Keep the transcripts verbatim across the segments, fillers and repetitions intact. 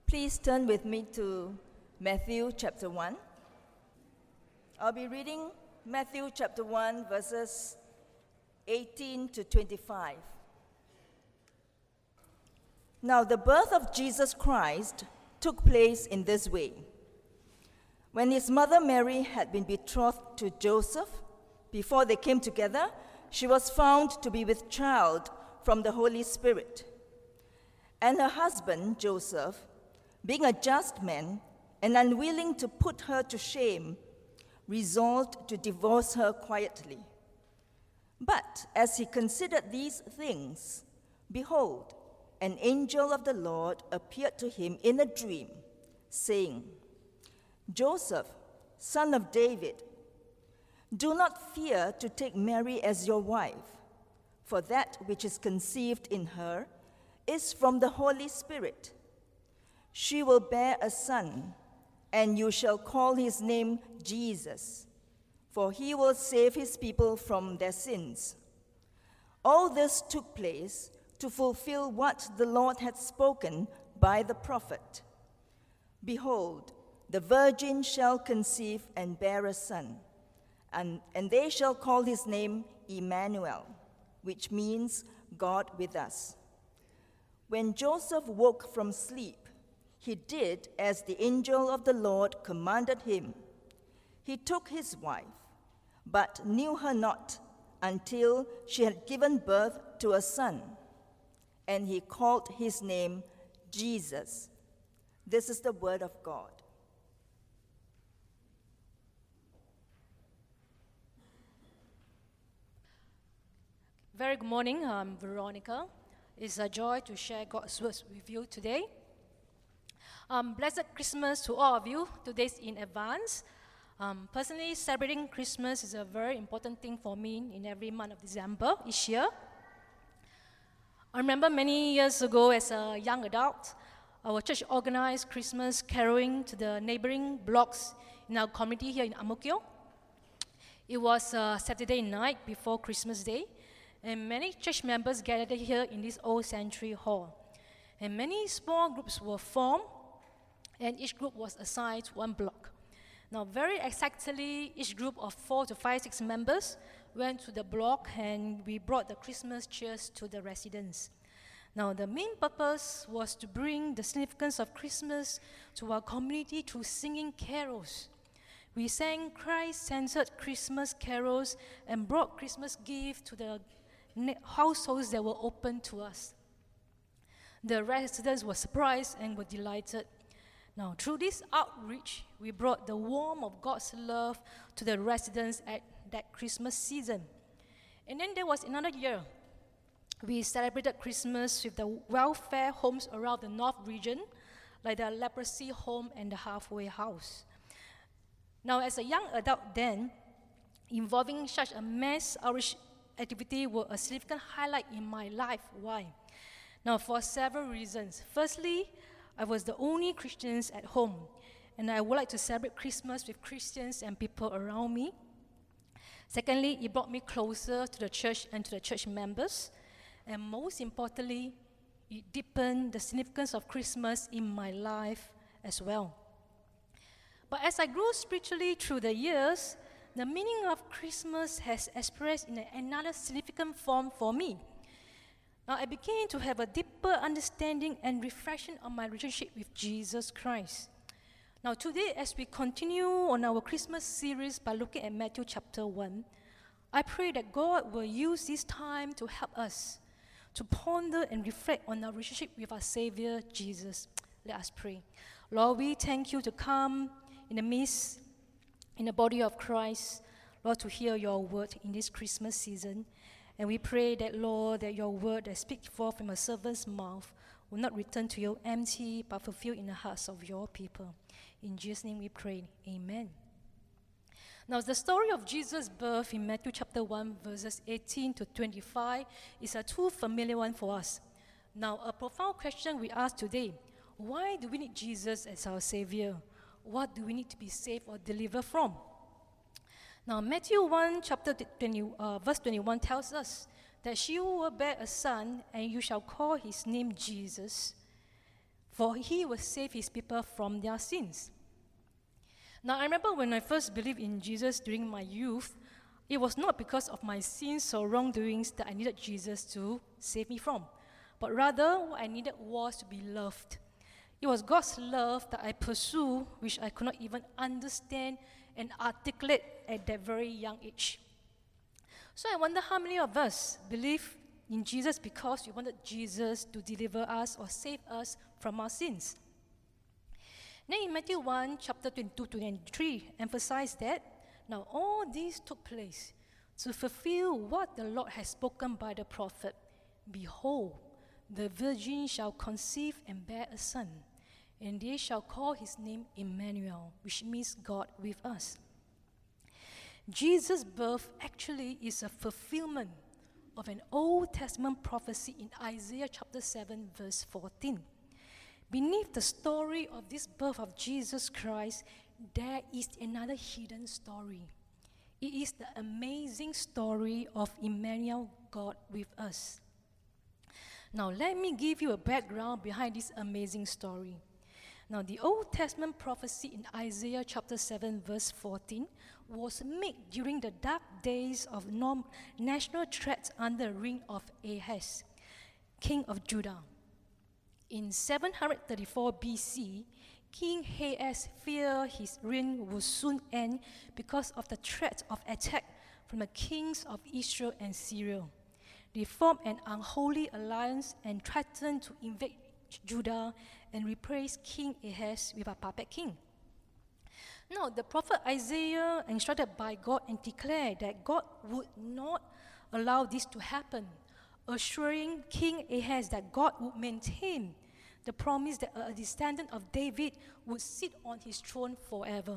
Please turn with me to Matthew chapter one. I'll be reading Matthew chapter one, verses eighteen to twenty-five. Now, the birth of Jesus Christ took place in this way. When his mother Mary had been betrothed to Joseph, before they came together, she was found to be with child from the Holy Spirit. And her husband, Joseph, being a just man and unwilling to put her to shame, resolved to divorce her quietly. But as he considered these things, behold, an angel of the Lord appeared to him in a dream, saying, Joseph, son of David, do not fear to take Mary as your wife, for that which is conceived in her is from the Holy Spirit. She will bear a son, and you shall call his name Jesus, for he will save his people from their sins. All this took place to fulfill what the Lord had spoken by the prophet. Behold, the virgin shall conceive and bear a son, and, and they shall call his name Emmanuel, which means God with us. When Joseph woke from sleep, he did as the angel of the Lord commanded him. He took his wife, but knew her not until she had given birth to a son, and he called his name Jesus. This is the word of God. Very good morning, I'm Veronica. It's a joy to share God's words with you today. Um, blessed Christmas to all of you, two days in advance. Um, personally, celebrating Christmas is a very important thing for me in every month of December each year. I remember many years ago as a young adult, our church organized Christmas caroling to the neighboring blocks in our community here in Ang Mo Kio. It was a Saturday night before Christmas Day, and many church members gathered here in this old sanctuary hall. And many small groups were formed, and each group was assigned to one block. Now, very exactly, each group of four to five, six members went to the block, and we brought the Christmas cheers to the residents. Now, the main purpose was to bring the significance of Christmas to our community through singing carols. We sang Christ-centered Christmas carols and brought Christmas gifts to the households that were open to us. The residents were surprised and were delighted. Now, through this outreach, we brought the warmth of God's love to the residents at that Christmas season. And then there was another year. We celebrated Christmas with the welfare homes around the North region, like the Leprosy Home and the Halfway House. Now, as a young adult then, involving such a mass outreach activity was a significant highlight in my life. Why? Now, for several reasons. Firstly, I was the only Christians at home, and I would like to celebrate Christmas with Christians and people around me. Secondly, it brought me closer to the church and to the church members. And most importantly, it deepened the significance of Christmas in my life as well. But as I grew spiritually through the years, the meaning of Christmas has expressed in another significant form for me. Now, I began to have a deeper understanding and reflection on my relationship with Jesus Christ. Now, today, as we continue on our Christmas series by looking at Matthew chapter one, I pray that God will use this time to help us to ponder and reflect on our relationship with our Savior, Jesus. Let us pray. Lord, we thank you to come in the midst, in the body of Christ, Lord, to hear your word in this Christmas season. And we pray that, Lord, that your word that speaks forth from a servant's mouth will not return to you empty, but fulfill in the hearts of your people. In Jesus' name we pray. Amen. Now, the story of Jesus' birth in Matthew chapter one, verses eighteen to twenty-five is a too familiar one for us. Now, a profound question we ask today, why do we need Jesus as our Savior? What do we need to be saved or delivered from? Now, Matthew one, chapter twenty, uh, verse twenty-one tells us that she will bear a son, and you shall call his name Jesus, for he will save his people from their sins. Now, I remember when I first believed in Jesus during my youth, it was not because of my sins or wrongdoings that I needed Jesus to save me from, but rather what I needed was to be loved. It was God's love that I pursued, which I could not even understand and articulate at that very young age. So I wonder how many of us believe in Jesus because we wanted Jesus to deliver us or save us from our sins. Then in Matthew one, chapter twenty-two to twenty-three, emphasize that now all these took place to fulfill what the Lord has spoken by the prophet. Behold, the virgin shall conceive and bear a son, and they shall call his name Emmanuel, which means God with us. Jesus' birth actually is a fulfillment of an Old Testament prophecy in Isaiah chapter seven, verse fourteen. Beneath the story of this birth of Jesus Christ, there is another hidden story. It is the amazing story of Emmanuel, God with us. Now, let me give you a background behind this amazing story. Now, the Old Testament prophecy in Isaiah chapter seven, verse fourteen, was made during the dark days of norm- national threat under the reign of Ahaz, king of Judah. In seven thirty-four B C, King Ahaz feared his reign would soon end because of the threat of attack from the kings of Israel and Syria. They formed an unholy alliance and threatened to invade Judah and replace King Ahaz with a puppet king. Now, the prophet Isaiah, instructed by God, and declared that God would not allow this to happen, assuring King Ahaz that God would maintain the promise that a descendant of David would sit on his throne forever.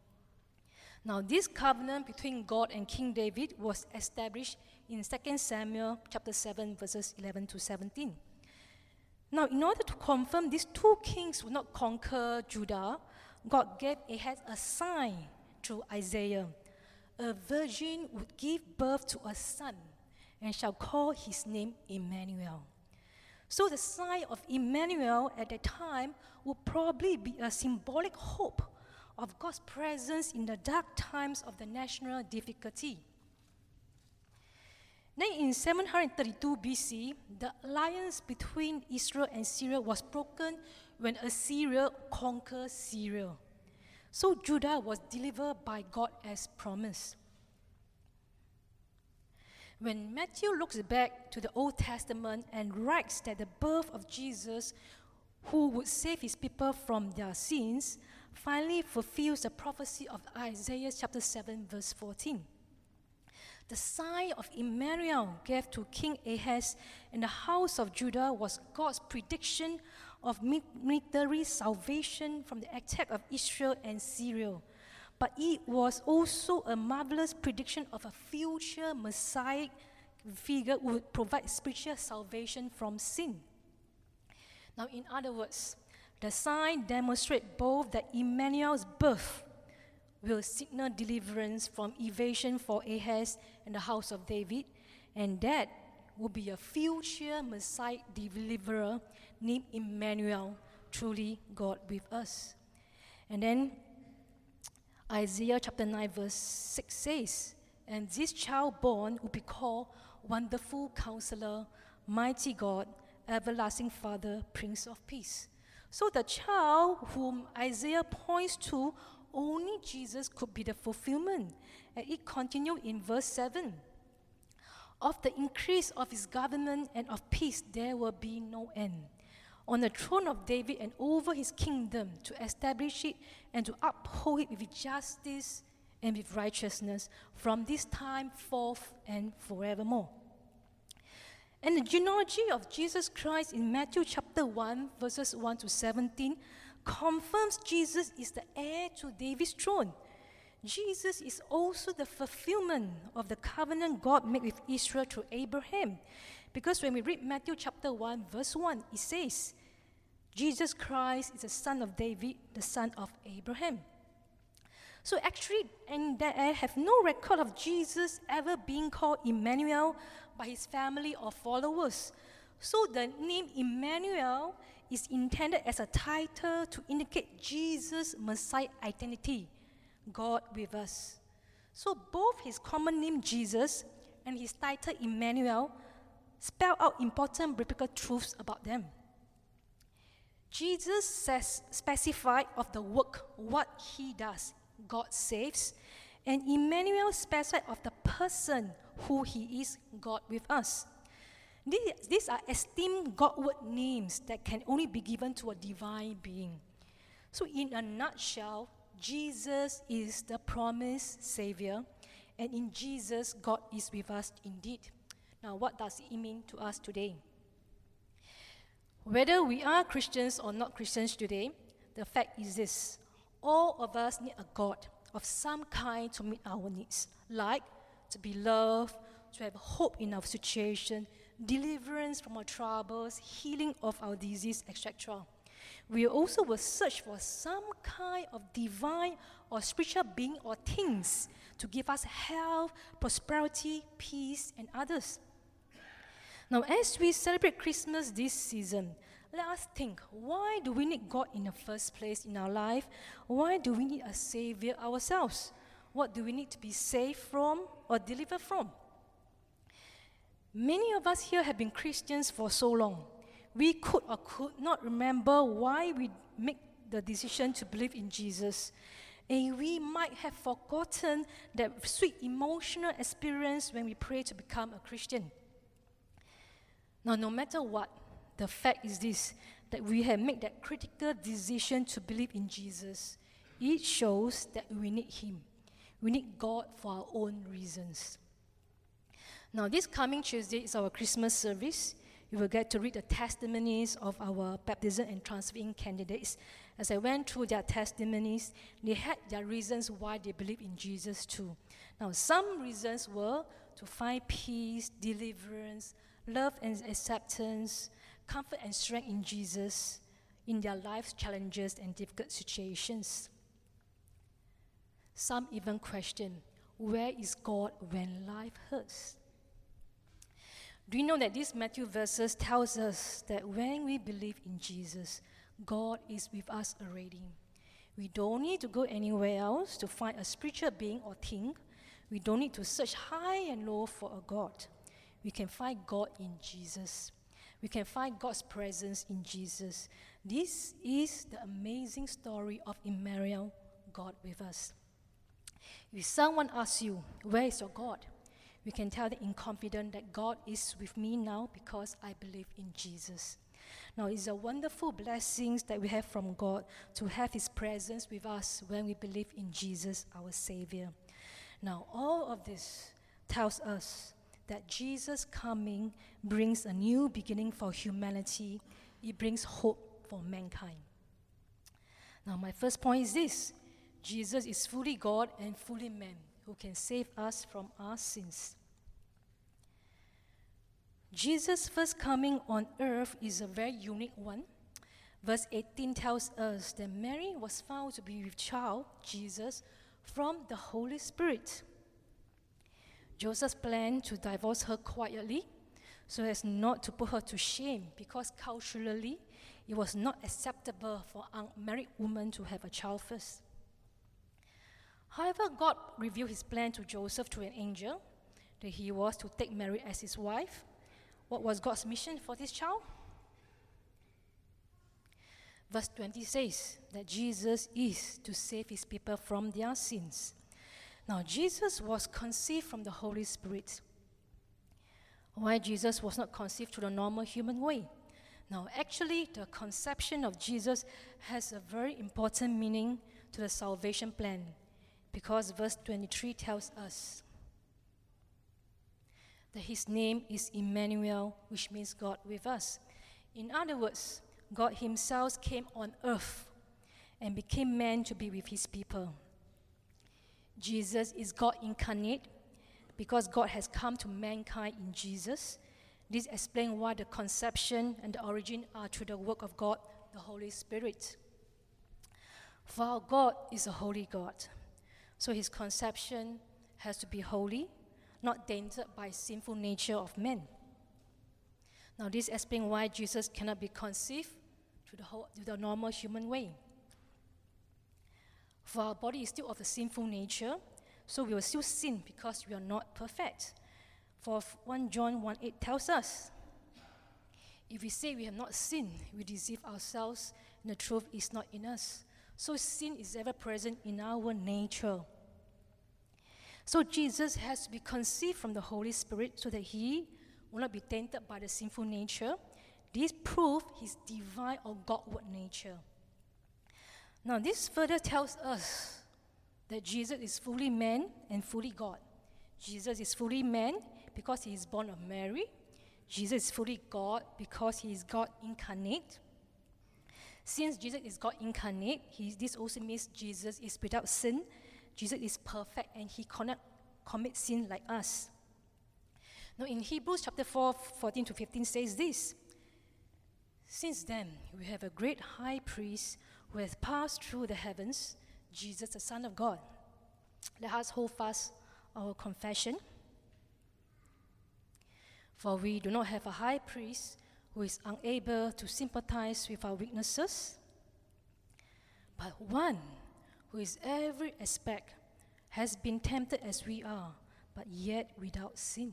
Now, this covenant between God and King David was established in Second Samuel chapter seven, verses eleven to seventeen. Now, in order to confirm these two kings would not conquer Judah, God gave Ahaz a sign through Isaiah. A virgin would give birth to a son and shall call his name Emmanuel. So the sign of Emmanuel at that time would probably be a symbolic hope of God's presence in the dark times of the national difficulty. Then in seven thirty-two B C, the alliance between Israel and Syria was broken when Assyria conquered Syria. So Judah was delivered by God as promised. When Matthew looks back to the Old Testament and writes that the birth of Jesus, who would save his people from their sins, finally fulfills the prophecy of Isaiah chapter seven, verse fourteen. The sign of Emmanuel gave to King Ahaz and the house of Judah was God's prediction of military salvation from the attack of Israel and Syria. But it was also a marvelous prediction of a future Messiah figure who would provide spiritual salvation from sin. Now, in other words, the sign demonstrates both that Emmanuel's birth will signal deliverance from evasion for Ahaz and the house of David, and that will be a future Messiah deliverer named Emmanuel, truly God with us. And then Isaiah chapter nine verse six says, "And this child born will be called Wonderful Counselor, Mighty God, Everlasting Father, Prince of Peace." So the child whom Isaiah points to, only Jesus could be the fulfillment. And it continued in verse seven. "Of the increase of his government and of peace there will be no end. On the throne of David and over his kingdom, to establish it and to uphold it with justice and with righteousness from this time forth and forevermore." And the genealogy of Jesus Christ in Matthew chapter one, verses one to seventeen, confirms Jesus is the heir to David's throne. Jesus is also the fulfillment of the covenant God made with Israel through Abraham. Because when we read Matthew chapter one, verse one, it says, Jesus Christ is the son of David, the son of Abraham. So actually, and that I have no record of Jesus ever being called Emmanuel by his family or followers. So the name Emmanuel is intended as a title to indicate Jesus' Messiah identity, God with us. So both his common name Jesus and his title Emmanuel spell out important biblical truths about them. Jesus says, specified of the work, what he does, God saves, and Emmanuel specified of the person who he is, God with us. These, these are esteemed Godward names that can only be given to a divine being. So in a nutshell, Jesus is the promised Savior, and in Jesus, God is with us indeed. Now, what does it mean to us today? Whether we are Christians or not Christians today, the fact is this: all of us need a God of some kind to meet our needs, like to be loved, to have hope in our situation, deliverance from our troubles, healing of our disease, et cetera. We also will search for some kind of divine or spiritual being or things to give us health, prosperity, peace, and others. Now, as we celebrate Christmas this season, let us think, why do we need God in the first place in our life? Why do we need a Savior ourselves? What do we need to be saved from or delivered from? Many of us here have been Christians for so long. We could or could not remember why we make the decision to believe in Jesus. And we might have forgotten that sweet emotional experience when we pray to become a Christian. Now, no matter what, the fact is this, that we have made that critical decision to believe in Jesus. It shows that we need him. We need God for our own reasons. Now, this coming Tuesday is our Christmas service. You will get to read the testimonies of our baptism and transferring candidates. As I went through their testimonies, they had their reasons why they believe in Jesus too. Now, some reasons were to find peace, deliverance, love and acceptance, comfort and strength in Jesus in their life's challenges and difficult situations. Some even question, where is God when life hurts? Do you know that these Matthew verses tells us that when we believe in Jesus, God is with us already. We don't need to go anywhere else to find a spiritual being or thing. We don't need to search high and low for a God. We can find God in Jesus. We can find God's presence in Jesus. This is the amazing story of Emmanuel, God with us. If someone asks you, where is your God? We can tell them in confidence that God is with me now because I believe in Jesus. Now, it's a wonderful blessing that we have from God to have his presence with us when we believe in Jesus, our Savior. Now, all of this tells us that Jesus coming brings a new beginning for humanity. It brings hope for mankind. Now, my first point is this: Jesus is fully God and fully man, who can save us from our sins. Jesus' first coming on earth is a very unique one. Verse eighteen tells us that Mary was found to be with child, Jesus, from the Holy Spirit. Joseph's plan to divorce her quietly so as not to put her to shame, because culturally it was not acceptable for an unmarried woman to have a child first. However, God revealed his plan to Joseph through an angel, that he was to take Mary as his wife. What was God's mission for this child? Verse twenty says that Jesus is to save his people from their sins. Now, Jesus was conceived from the Holy Spirit. Why Jesus was not conceived through the normal human way? Now, actually, the conception of Jesus has a very important meaning to the salvation plan, because verse twenty-three tells us that his name is Emmanuel, which means God with us. In other words, God himself came on earth and became man to be with his people. Jesus is God incarnate because God has come to mankind in Jesus. This explains why the conception and the origin are through the work of God, the Holy Spirit. For our God is a holy God, so his conception has to be holy, not tainted by sinful nature of men. Now, this explains why Jesus cannot be conceived to the, whole, to the normal human way. For our body is still of the sinful nature, so we will still sin because we are not perfect. For First John one eight tells us, if we say we have not sinned, we deceive ourselves, and the truth is not in us. So sin is ever present in our nature. So Jesus has to be conceived from the Holy Spirit so that he will not be tainted by the sinful nature. This proves his divine or Godward nature. Now this further tells us that Jesus is fully man and fully God. Jesus is fully man because he is born of Mary. Jesus is fully God because he is God incarnate. Since Jesus is God incarnate, he, this also means Jesus is without sin. Jesus is perfect and he cannot commit sin like us. Now in Hebrews chapter four, fourteen to fifteen says this, since then we have a great high priest who has passed through the heavens, Jesus the Son of God. Let us hold fast our confession. For we do not have a high priest who is unable to sympathize with our weaknesses, but one who is every aspect has been tempted as we are, but yet without sin.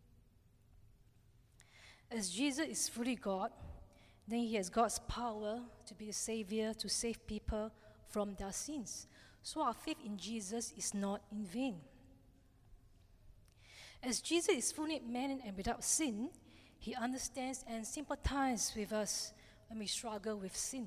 As Jesus is fully God, then he has God's power to be a savior, to save people from their sins. So our faith in Jesus is not in vain. As Jesus is fully man and without sin, he understands and sympathizes with us when we struggle with sin.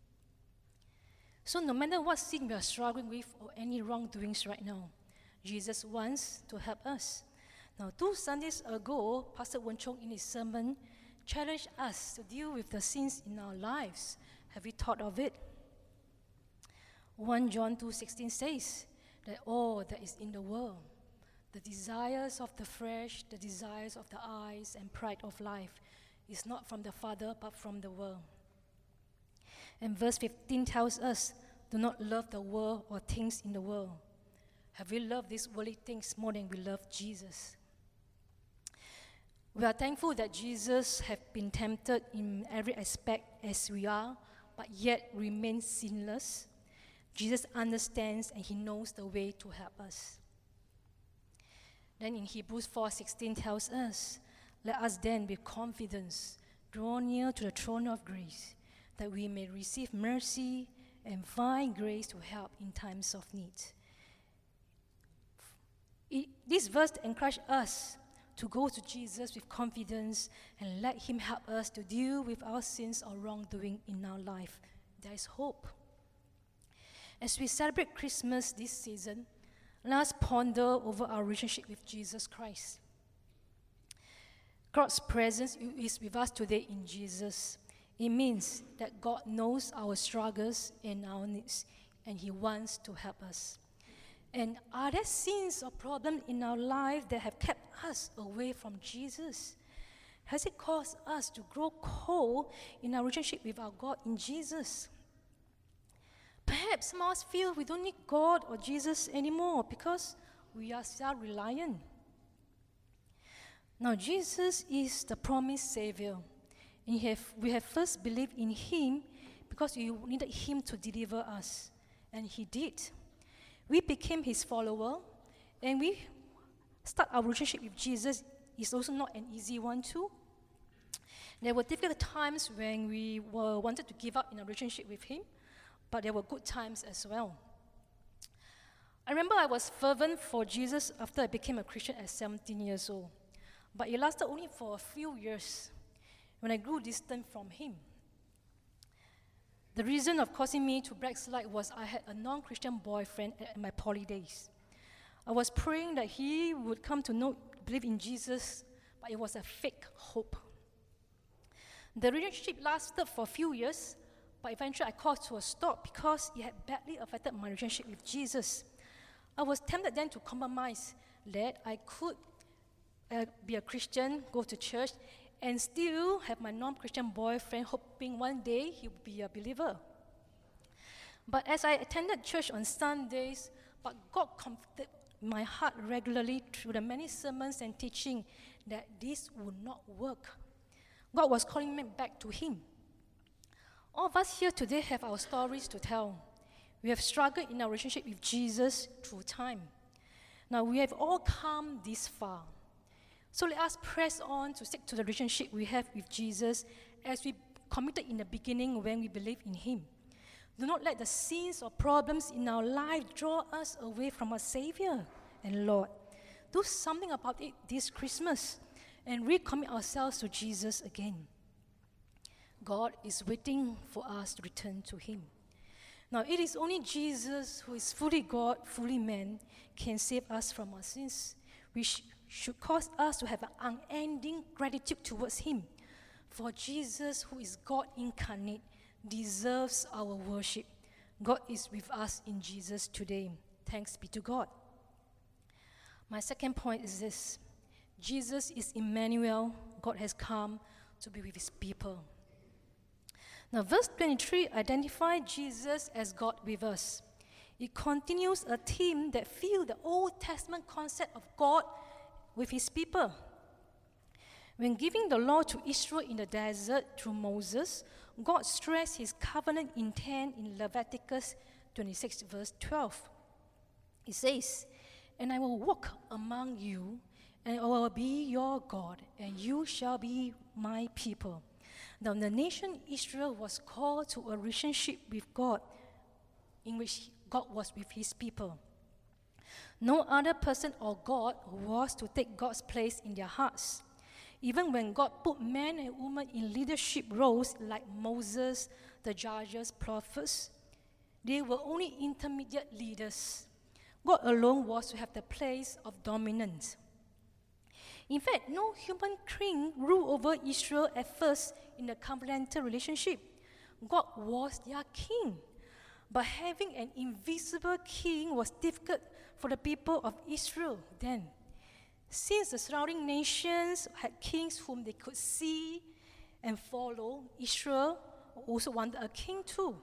So no matter what sin we are struggling with or any wrongdoings right now, Jesus wants to help us. Now, two Sundays ago, Pastor Wen Chong in his sermon challenged us to deal with the sins in our lives. Have we thought of it? First John two sixteen says that all that is in the world, the desires of the flesh, the desires of the eyes, and pride of life, is not from the Father, but from the world. And verse fifteen tells us, do not love the world or things in the world. Have we loved these worldly things more than we love Jesus? We are thankful that Jesus has been tempted in every aspect as we are, but yet remains sinless. Jesus understands and he knows the way to help us. Then in Hebrews four sixteen tells us, let us then with confidence draw near to the throne of grace, that we may receive mercy and find grace to help in times of need. It, this verse encourages us to go to Jesus with confidence and let him help us to deal with our sins or wrongdoing in our life. There is hope. As we celebrate Christmas this season, let us ponder over our relationship with Jesus Christ. God's presence is with us today in Jesus. It means that God knows our struggles and our needs, and he wants to help us. And are there sins or problems in our life that have kept us away from Jesus? Has it caused us to grow cold in our relationship with our God in Jesus? Perhaps some of us feel we don't need God or Jesus anymore because we are self-reliant. Now, Jesus is the promised Savior. And have, we have first believed in him because we needed him to deliver us. And he did. We became his follower, and we start our relationship with Jesus is also not an easy one too. There were difficult times when we were wanted to give up in a relationship with him, but there were good times as well. I remember I was fervent for Jesus after I became a Christian at seventeen years old, but it lasted only for a few years when I grew distant from him. The reason of causing me to backslide was I had a non-Christian boyfriend at my poly days. I was praying that he would come to know, believe in Jesus, but it was a fake hope. The relationship lasted for a few years, but eventually I called to a stop because it had badly affected my relationship with Jesus. I was tempted then to compromise that I could uh, be a Christian, go to church, and still have my non-Christian boyfriend, hoping one day he would be a believer. But as I attended church on Sundays, but God comforted my heart regularly through the many sermons and teaching that this would not work. God was calling me back to him. All of us here today have our stories to tell. We have struggled in our relationship with Jesus through time. Now, we have all come this far. So let us press on to stick to the relationship we have with Jesus as we committed in the beginning when we believed in Him. Do not let the sins or problems in our life draw us away from our Savior and Lord. Do something about it this Christmas and recommit ourselves to Jesus again. God is waiting for us to return to Him. Now, it is only Jesus, who is fully God, fully man, can save us from our sins, which should cause us to have an unending gratitude towards Him. For Jesus, who is God incarnate, deserves our worship. God is with us in Jesus today. Thanks be to God. My second point is this. Jesus is Emmanuel. God has come to be with His people. Now, verse twenty-three identifies Jesus as God with us. It continues a theme that fills the Old Testament concept of God with His people. When giving the law to Israel in the desert through Moses, God stressed His covenant intent in Leviticus twenty-six, verse twelve. It says, "And I will walk among you, and I will be your God, and you shall be my people." Now, the nation Israel was called to a relationship with God, in which God was with His people. No other person or God was to take God's place in their hearts. Even when God put men and women in leadership roles like Moses, the judges, prophets, they were only intermediate leaders. God alone was to have the place of dominance. In fact, no human king ruled over Israel at first in the covenantal relationship. God was their king. But having an invisible king was difficult for the people of Israel then. Since the surrounding nations had kings whom they could see and follow, Israel also wanted a king too.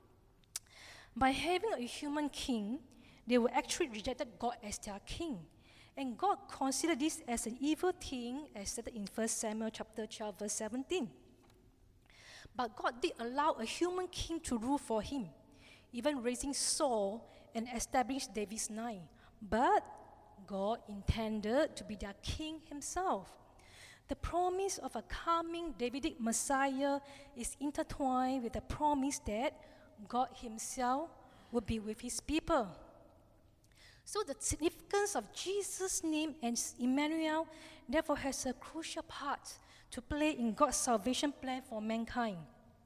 By having a human king, they were actually rejected God as their king. And God considered this as an evil thing, as stated in First Samuel chapter twelve, verse seventeen. But God did allow a human king to rule for Him, even raising Saul and established David's line. But God intended to be their king Himself. The promise of a coming Davidic Messiah is intertwined with the promise that God Himself would be with His people. So the significance of Jesus' name as Emmanuel therefore has a crucial part to play in God's salvation plan for mankind.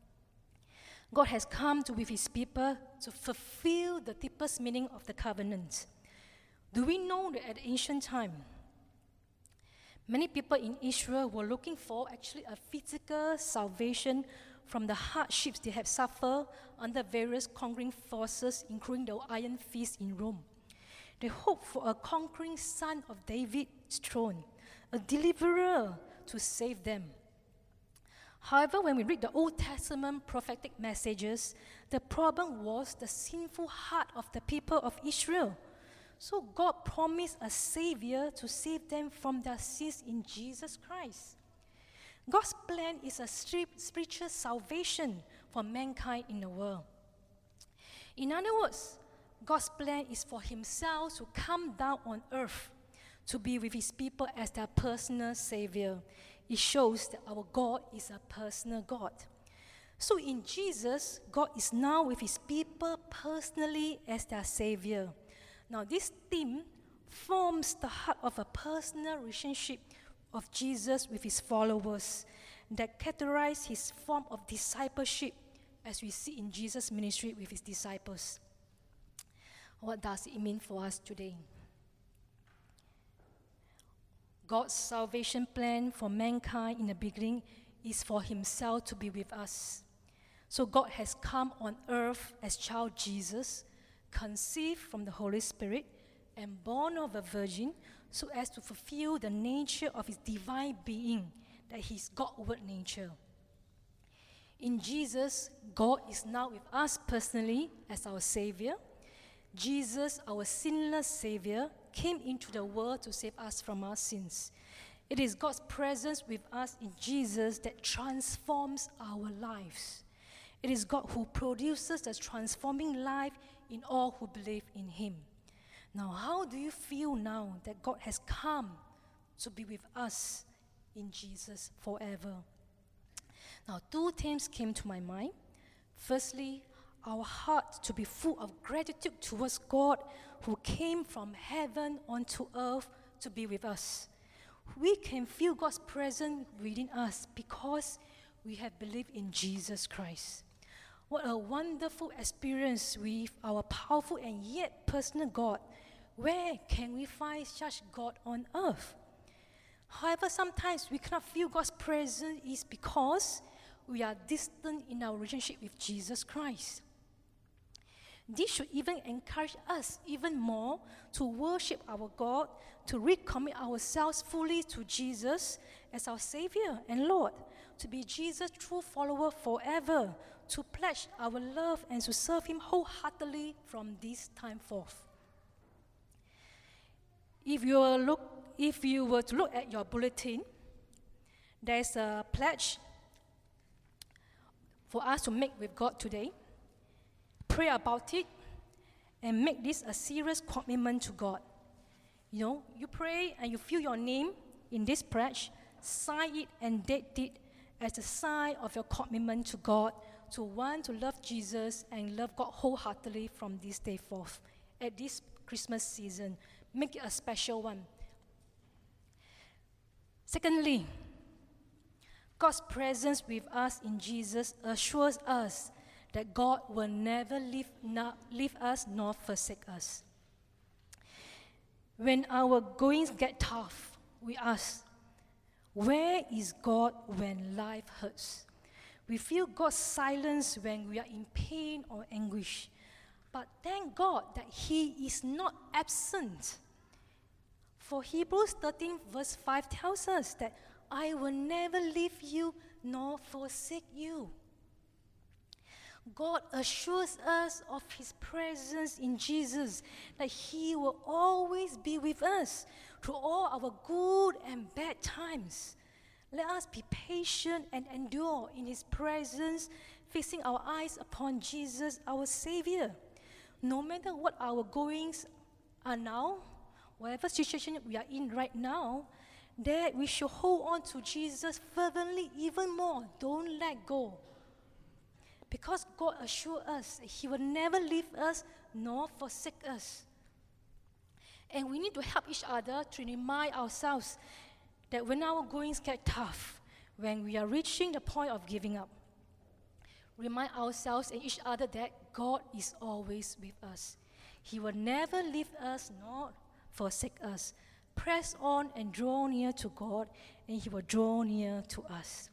God has come to be with His people to fulfill the deepest meaning of the covenant. Do we know that at ancient time, many people in Israel were looking for actually a physical salvation from the hardships they had suffered under various conquering forces, including the Iron Fist in Rome. They hoped for a conquering son of David's throne, a deliverer to save them. However, when we read the Old Testament prophetic messages, the problem was the sinful heart of the people of Israel. So God promised a Savior to save them from their sins in Jesus Christ. God's plan is a spiritual salvation for mankind in the world. In other words, God's plan is for Himself to come down on earth to be with His people as their personal Savior. It shows that our God is a personal God. So in Jesus, God is now with His people personally as their Savior. Now this theme forms the heart of a personal relationship of Jesus with His followers that characterize His form of discipleship as we see in Jesus' ministry with His disciples. What does it mean for us today? God's salvation plan for mankind in the beginning is for Himself to be with us. So God has come on earth as child Jesus, conceived from the Holy Spirit and born of a virgin, so as to fulfill the nature of His divine being, that His Godward nature. In Jesus, God is now with us personally as our Savior. Jesus, our sinless Savior, came into the world to save us from our sins. It is God's presence with us in Jesus that transforms our lives. It is God who produces the transforming life in all who believe in him. Now, how do you feel now that God has come to be with us in Jesus forever? Now, two things came to my mind. Firstly, our heart to be full of gratitude towards God who came from heaven onto earth to be with us. We can feel God's presence within us because we have believed in Jesus Christ. What a wonderful experience with our powerful and yet personal God. Where can we find such God on earth? However, sometimes we cannot feel God's presence is because we are distant in our relationship with Jesus Christ. This should even encourage us even more to worship our God, to recommit ourselves fully to Jesus as our Savior and Lord, to be Jesus' true follower forever, to pledge our love and to serve him wholeheartedly from this time forth. If you were, look, if you were to look at your bulletin, there's a pledge for us to make with God today. Pray about it and make this a serious commitment to God. You know, you pray and you feel your name in this pledge, sign it and date it as a sign of your commitment to God, to want to love Jesus and love God wholeheartedly from this day forth. At this Christmas season, make it a special one. Secondly, God's presence with us in Jesus assures us that God will never leave, not leave us nor forsake us. When our goings get tough, we ask, where is God when life hurts? We feel God's silence when we are in pain or anguish. But thank God that he is not absent. For Hebrews thirteen verse five tells us that I will never leave you nor forsake you. God assures us of his presence in Jesus, that he will always be with us through all our good and bad times. Let us be patient and endure in his presence, fixing our eyes upon Jesus, our Savior. No matter what our goings are now, whatever situation we are in right now, that we should hold on to Jesus fervently even more. Don't let go. Because God assures us that he will never leave us nor forsake us. And we need to help each other to remind ourselves that when our goings get tough, when we are reaching the point of giving up, remind ourselves and each other that God is always with us. He will never leave us nor forsake us. Press on and draw near to God, and he will draw near to us.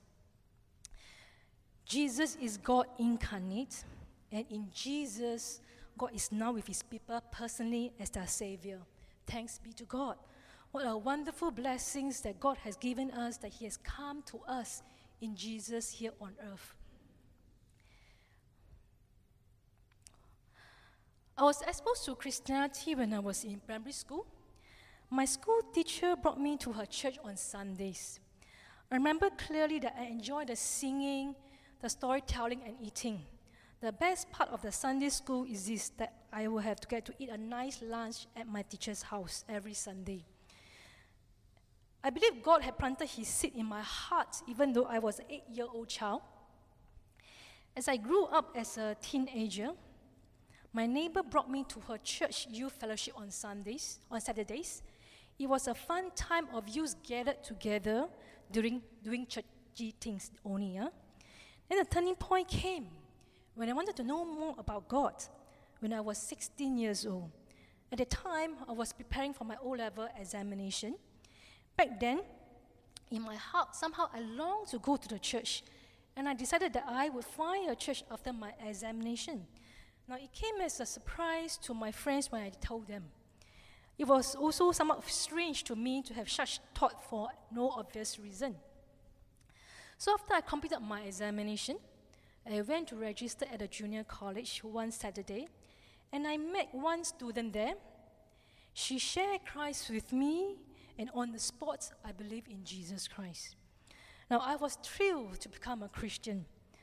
Jesus is God incarnate, and in Jesus, God is now with his people personally as their Savior. Thanks be to God. What a wonderful blessings that God has given us, that he has come to us in Jesus here on earth. I was exposed to Christianity when I was in primary school. My school teacher brought me to her church on Sundays. I remember clearly that I enjoyed the singing, the storytelling, and eating. The best part of the Sunday school is this, that I will have to get to eat a nice lunch at my teacher's house every Sunday. I believe God had planted his seed in my heart even though I was an eight-year-old child. As I grew up as a teenager, my neighbor brought me to her church youth fellowship on Sundays, on Saturdays. It was a fun time of youth gathered together during doing churchy things only. Yeah? Then the turning point came when I wanted to know more about God when I was sixteen years old. At the time, I was preparing for my O-level examination. Back then, in my heart, somehow I longed to go to the church, and I decided that I would find a church after my examination. Now, it came as a surprise to my friends when I told them. It was also somewhat strange to me to have such thought for no obvious reason. So after I completed my examination, I went to register at a junior college one Saturday, and I met one student there. She shared Christ with me, and on the spot, I believed in Jesus Christ. Now, I was thrilled to become a Christian,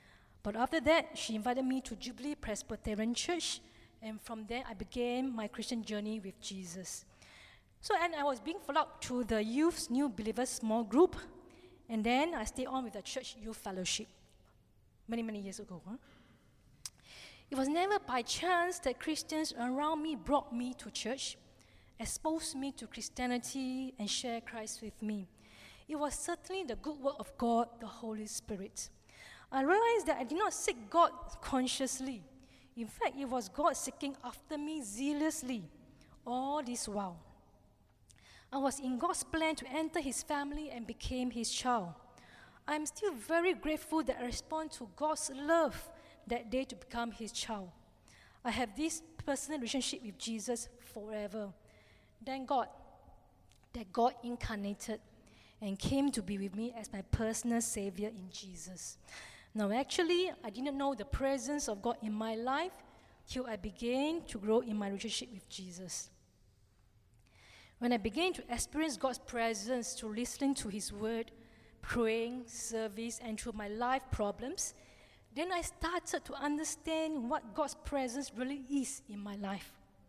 But after that, she invited me to Jubilee Presbyterian Church, and from there I began my Christian journey with Jesus. So, and I was being followed to the Youth's New Believers small group, and then I stayed on with the church youth fellowship many, many years ago. Huh? It was never by chance that Christians around me brought me to church, exposed me to Christianity, and shared Christ with me. It was certainly the good work of God, the Holy Spirit. I realized that I did not seek God consciously. In fact, it was God seeking after me zealously all this while. I was in God's plan to enter His family and became His child. I am still very grateful that I responded to God's love that day to become His child. I have this personal relationship with Jesus forever. Thank God that God incarnated and came to be with me as my personal Savior in Jesus. Now, actually, I didn't know the presence of God in my life till I began to grow in my relationship with Jesus. When I began to experience God's presence through listening to His word, praying, service, and through my life problems, then I started to understand what God's presence really is in my life.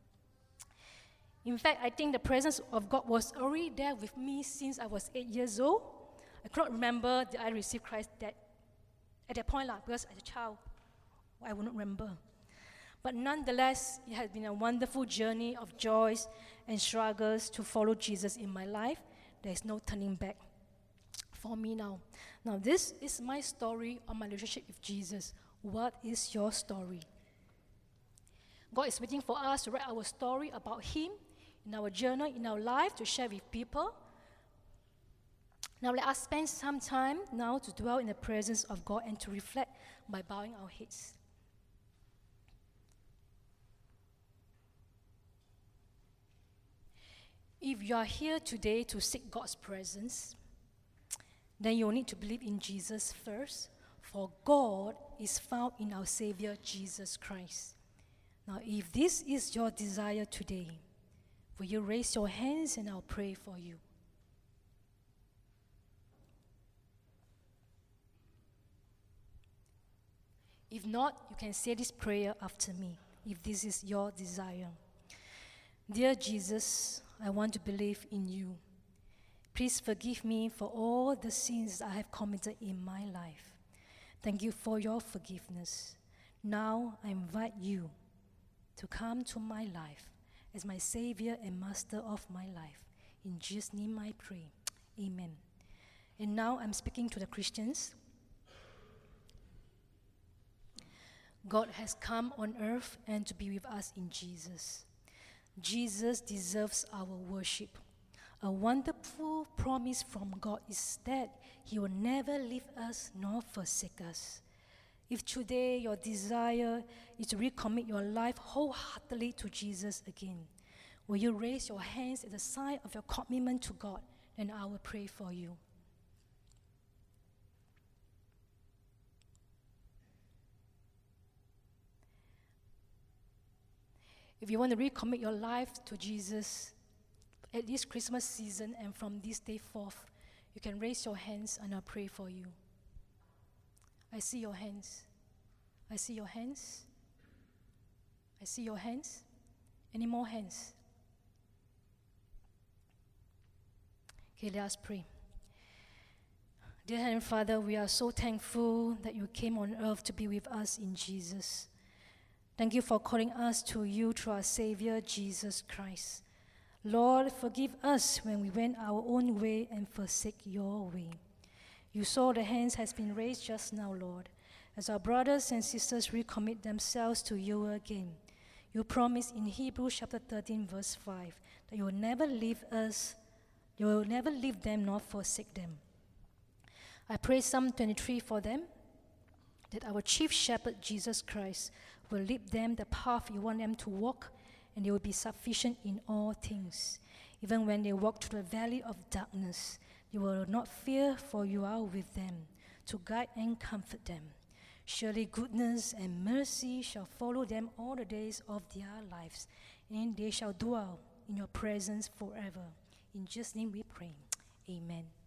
In fact, I think the presence of God was already there with me since I was eight years old. I cannot remember that I received Christ that at that point, because as a child, I would not remember. But nonetheless, it has been a wonderful journey of joys and struggles to follow Jesus in my life. There is no turning back for me now. Now, this is my story on my relationship with Jesus. What is your story? God is waiting for us to write our story about Him in our journal, in our life, to share with people. Now let us spend some time now to dwell in the presence of God and to reflect by bowing our heads. If you are here today to seek God's presence, then you will need to believe in Jesus first, for God is found in our Savior, Jesus Christ. Now, if this is your desire today, will you raise your hands and I'll pray for you. If not, you can say this prayer after me, if this is your desire. Dear Jesus, I want to believe in you. Please forgive me for all the sins I have committed in my life. Thank you for your forgiveness. Now I invite you to come to my life as my Savior and Master of my life. In Jesus' name I pray. Amen. And now I'm speaking to the Christians. God has come on earth and to be with us in Jesus. Jesus deserves our worship. A wonderful promise from God is that He will never leave us nor forsake us. If today your desire is to recommit your life wholeheartedly to Jesus again, will you raise your hands as a sign of your commitment to God, and I will pray for you. If you want to recommit your life to Jesus at this Christmas season and from this day forth, you can raise your hands and I'll pray for you. I see your hands. I see your hands. I see your hands. Any more hands? Okay, let us pray. Dear Heavenly Father, we are so thankful that you came on earth to be with us in Jesus. Thank you for calling us to you through our Savior, Jesus Christ. Lord, forgive us when we went our own way and forsake your way. You saw the hands has been raised just now, Lord. As our brothers and sisters recommit themselves to you again, you promise in Hebrews chapter thirteen, verse five, that you will never leave us, you will never leave them nor forsake them. I pray Psalm twenty-three for them, that our chief shepherd, Jesus Christ, will lead them the path you want them to walk, and they will be sufficient in all things. Even when they walk through the valley of darkness, they will not fear, for you are with them, to guide and comfort them. Surely goodness and mercy shall follow them all the days of their lives, and they shall dwell in your presence forever. In Jesus' name we pray. Amen.